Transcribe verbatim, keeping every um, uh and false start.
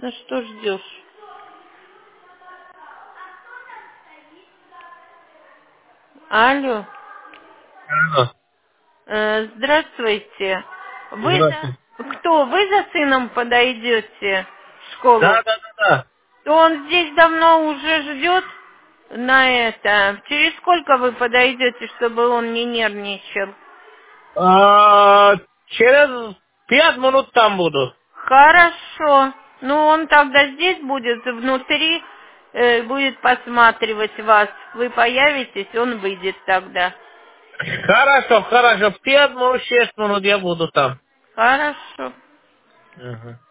Ну что ждешь? Алло. Алло. Э, здравствуйте. Вы Здравствуйте. за... Кто? Вы за сыном подойдете в школу? Да, да, да, да. То он здесь давно уже ждет на это. Через сколько вы подойдете, чтобы он не нервничал? А, через пять минут там буду. Хорошо. Ну, он тогда здесь будет, внутри, э, будет посматривать вас. Вы появитесь, он выйдет тогда. Хорошо, хорошо. Пять минут, шесть минут я буду там. Хорошо. Ага.